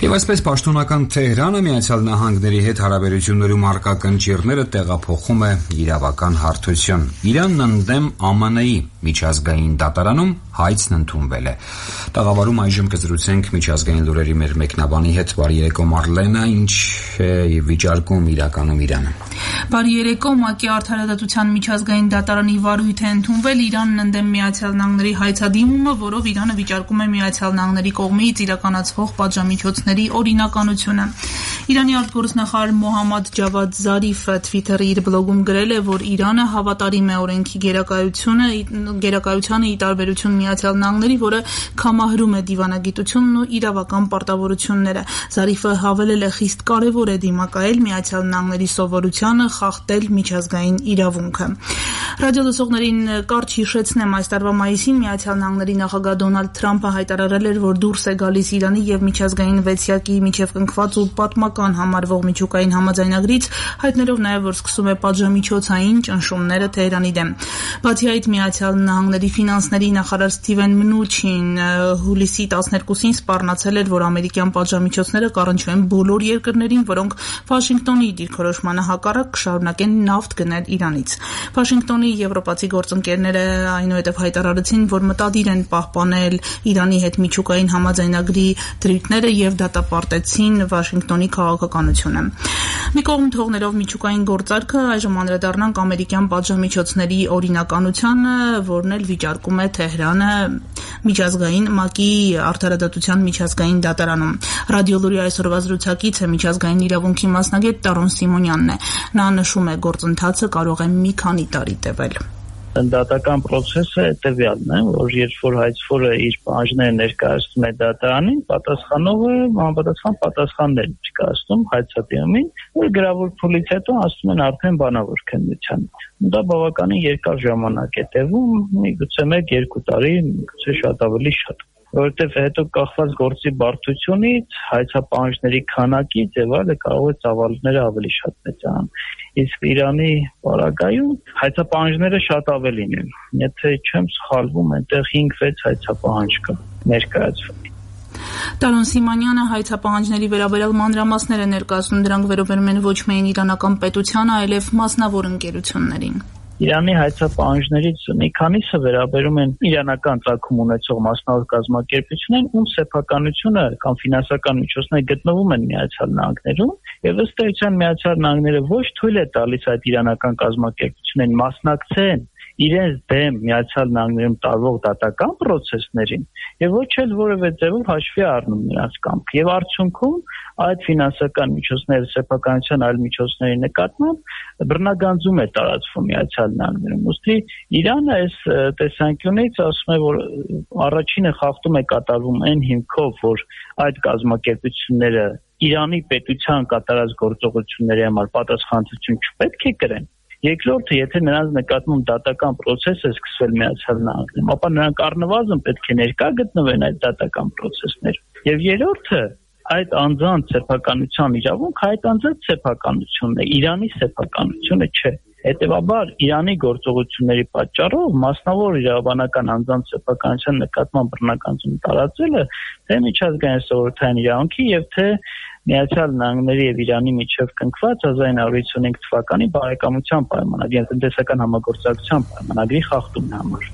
Եվ այսպես պաշտոնական Թեհրանը Միացյալ Նահանգների հետ հարաբերություններում առկա կնճիռները տեղափոխում է իրավական հարթություն։ Իրանն ընդդեմ ԱՄՆ-ի միջազգային դատարանում հայցն ընդունվել է։ Տաղավարում այժմ կզրուցենք միջազգային լուրերի մեր մեկնաբանի հետ։ Բարի երեկո Մարլենա, ինչ է վիճարկում իրականում Իրանը։ Բարի երեկո, ՄԱԿ-ի արդարադատության միջազգային դատարանի վարույթ է ընդունվել Իրանն ընդդեմ Միացյալ Նահանգների հայցադիմումը, որով Իրանը վիճարկում է Միացյալ Նահանգների կողմից իրականացվող պատժամիջոցների օրինականությունը։ Իրանի արտգործնախարար Մոհամմադ Ջավադ Զարիֆը Twitter-ի իր բլոգում գրել է, որ Իրանը հավատարիմ է օրենքի գերակայությանը ի տարբերություն Միացյալ Նահանգների, որը կամահրում է դիվանագիտությունն ու իրավական պարտավորությունները։ Զարիֆը հավելել է, խիստ կարևոր է դիմակայել Միացյալ Նահանգների սովորությանը խախտել միջազգային իրավունքը։ Ռադիոլսողներին կարճ հիշեցնեմ, այս տարվա մայիսին Միացյալ Նահանգների նախագահ Դոնալդ Թրամփը հայտարարել էր, որ դուրս է գալիս Իրանի եւ միջազգային վեցյակի միջև կնքված ու պատմական համարվող միջուկային համաձայնագրից, հայտնելով նաեւ, որ սկսում է պատժամիջոցային ճնշումները Թեհրանի դեմ։ Բացի այդ, Միացյալ Նահանգների ֆինանսների նախարար Սթիվեն Մնուչին հուլիսի 12-ին սպառնացել էր, որ ամերիկյան պատժամիջոցները կառնչվեն բոլոր երկրներին, որոնք Վաշինգտոնի դիրքորոշմանը հակառակ կշարունակեն նավթ գնել Իրանից։ Վաշինգտոնի եվրոպացի գործընկերները այնուհետև հայտարարեցին, որ մտադիր են պահպանել Իրանի հետ միջուկային համաձայնագրի դրույթները եւ դատապարտեցին Վաշինգտոնի քաղաքականությունը։ Մի կողմ թողնելով միջուկային գործարքը, այժմ անդրադառնանք ամերիկյան պատժամիջոցների օրինականությանը, որն էլ վիճարկում է Թեհրանը միջազգային ՄԱԿ-ի արդարադատության միջազգային դատարանում։ Ռադիոլուրի այսօրվա զրուցակից է միջազգային իրավունքի մասնագետ Տարոն Սիմոնյանն է։ Նա նշում է, գործընթացը կարող է մի քանի տարի տևել։ Դատական process-ը հետևյալն է, որ երբ որ հայցվորը իր պահանջները ներկայացնում է դատարանին, պատասխանողը համապատասխան պատասխաններ ներկայացնում հայցադիմին, որ գրավոր փուլից հետո ասում են արդեն բանավոր քննության։ Դա բավականին երկար ժամանակ է տևում, միգուցե 1-2 տարի, միգուցե շատ ավելի շատ։ Որովհետև հետո կախված գործի բարդությունից, հայցապահանջների քանակից եւ այլը կարող է ծավալները ավելի շատ մեծանան։ Իսկ Իրանի պարագայում հայցապահանջները շատ ավելին են։ Եթե չեմ սխալվում, այնտեղ 5-6 հայցապահանջ կա ներկայացվում։ Տարոն Սիմոնյանը հայցապահանջների վերաբերյալ մանրամասներ է ներկայացնում, դրանք վերաբերում են ոչ միայն իրանական պետությանը, այլև մասնավոր ընկերություններին։ Իրանի հայցապահանջներից մի քանիսը վերաբերում են իրանական ծագում ունեցող մասնավոր կազմակերպություններին, ում սեփականությունը կամ ֆինանսական միջոցները գտնվում են Միացյալ Նահանգներում, եւ ըստ էության Միացյալ Նահանգները ոչ թույլ է տալիս այդ իրանական կազմակերպություններին մասնակցեն իրենց դեմ Միացյալ Նահանգներում տարվող դատական process-ներին եւ ոչ էլ որևէ ձևով հաշվի առնում նրանց կամքը եւ արդյունքում այդ ֆինանսական միջոցները սեփականության այլ միջոցների նկատմամբ բռնագանձում է տարածվում Միացյալ Նահանգներում։ Ուստի Իրանը այս տեսանկյունից ասում է, որ առաջինը խախտում է կատարվում այն հիմքով, որ այդ կազմակերպությունները Իրանի պետության կատարած գործողությունների համար պատասխանատվություն չպետք է կրեն։ Երկրորդը, եթե նրանց նկատմամբ դատական process է սկսվել Միացյալ Նահանգներում, ապա նրանք առնվազն պետք է ներկա գտնվեն այդ դատական process-ներում։ Եվ երրորդը, այդ անձանց սեփականության իրավունքը այդ անձանց սեփականությունն է, Իրանի սեփականությունը չէ։ Հետևաբար Իրանի գործողությունների պատճառով մասնավոր իրավաբանական անձանց սեփականության նկատմամբ բռնագանձում տարածելը թե միջազգային սովորութային իրավունքի եւ թե Միացյալ Նահանգների եւ Իրանի միջև կնքված 1955 թվականի բարեկամության պայմանագրի եւ տնտեսական համագործակցության պայմանագրի խախտումն է համար։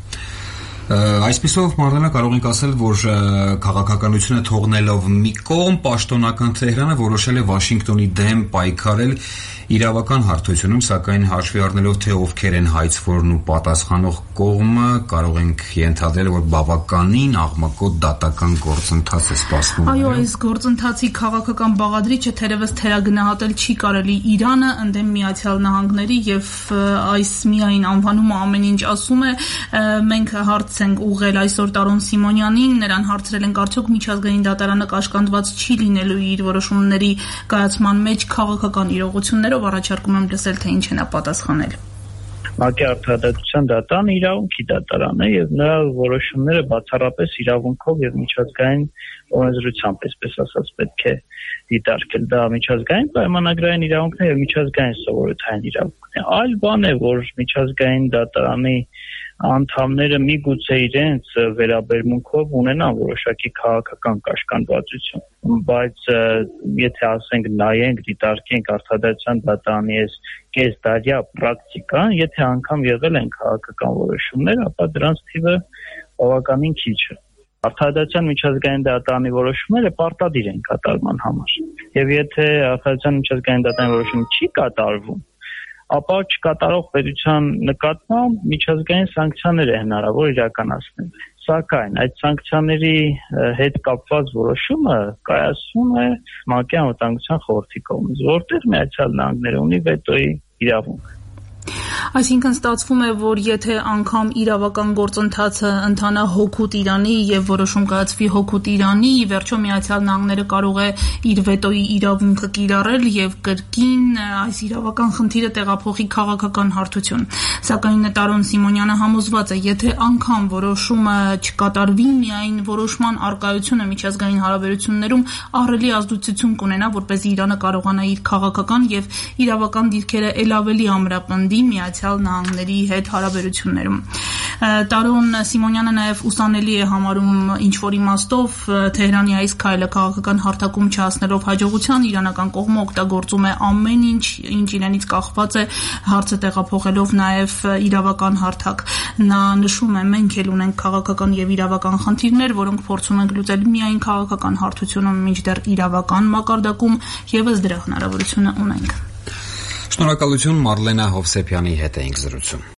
Այսպիսով Մարլենա կարող ենք ասել, որ քաղաքականությունը թողնելով մի կողմ պաշտոնական Թեհրանը որոշել է Վաշինգտոնի դեմ պայքարել իրավական հարթությունում, սակայն հաշվի առնելով թե ովքեր են հայցվորն ու պատասխանող կողմը, կարող ենք ենթադրել, որ բավականին աղմկոտ դատական գործընթաց է սպասվում։ Այո, այս գործընթացի քաղաքական բաղադրիչը թերևս թերագնահատել չի կարելի։ Իրանը ընդդեմ Միացյալ Նահանգների եւ այս միայն անվանումը ամեն ինչ ասում է։ Մենք հարց ենք ուղղել այսօր Տարոն Սիմոնյանին, նրան հարցրել ենք արդյոք միջազգային դատարանը կաշկանդված չի լինելու իր որոշումների կայացման մեջ քաղաքական իրողություններով, առաջարկում եմ լսել, թե ինչ է նա պատասխանել։ ՄԱԿ-ի արդարադատության դատարանը իրավունքի դատարան է եւ նրա որոշումները բացառապես իրավունքով եւ միջազգային օրենսդրությամբ, այսպես ասած, պետք է դիտարկել դա միջազգային պայմանագրային իրավունքն է եւ միջազգային սովորութային իրավունքն է։ Այլ բան է, որ միջազգային դատարանի անդամները միգուցե իրենց վերաբերմունքով ունենան որոշակի քաղաքական կաշկանդվածություն, բայց եթե ասենք նայենք, դիտարկենք Արտադրության դատարանի այս կեսդարյա պրակտիկան, եթե անգամ եղել են քաղաքական որոշումներ, ապա դրանց թիվը բավականին քիչ է։ Արտադրության միջազգային դատարանի որոշումները պարտադիր են կատարման համար։ Եվ եթե Արտադրության միջազգային դատարանի որոշումը չի կատարվում, ապա չկատարող պետության նկատմամբ միջազգային սանկցիաներ է հնարավոր իրականացնել։ Սակայն այդ սանկցիաների հետ կապված որոշումը կայացվում է ՄԱԿ-ի անվտանգության խորհրդի կողմից, որտեղ Միացյալ Նահանգները ունի վետոյի իրավունք։ Այսինքն ստացվում է, որ եթե անգամ իրավական գործընթացը ընթանա հօգուտ Իրանի եւ որոշում կայացվի հօգուտ Իրանի, վերջո Միացյալ Նահանգները կարող է իր վետոյի իրավունքը կիրառել եւ կրկին այս իրավական խնդիրը տեղափոխի քաղաքական հարթություն։ Սակայն Տարոն Սիմոնյանը համոզված է, եթե անգամ որոշումը չկատարվի, միայն որոշման արկայությունը միջազգային հարաբերություններում ահռելի ազդեցություն կունենա, որպեսզի Իրանը կարողանա իր քաղաքական եւ իրավական դիրքերը ել ավելի ամրապնդի Միացյալ Նահանգների հետ հարաբերություններում։ Տարոն Սիմոնյանը նաև ուսանելի է համարում ինչ-որ իմաստով Թեհրանի այս քայլը քաղաքական հարթակում չհասնելով հաջողության, իրանական կողմը օգտագործում է ամեն ինչ, ինչ իրենից կախված է, հարցը տեղափոխելով նաև իրավական հարթակ։ Նա նշում է, մենք էլ ունենք քաղաքական եւ իրավական խնդիրներ, որոնք փորձում ենք լուծել միայն քաղաքական հարթությունում, մինչդեռ իրավական մակարդակում եւս դրա հնարավորությունը ունենք։ Շնորհակալություն, Մարլենա Հովսեփյանի հետ էինք զրուցում։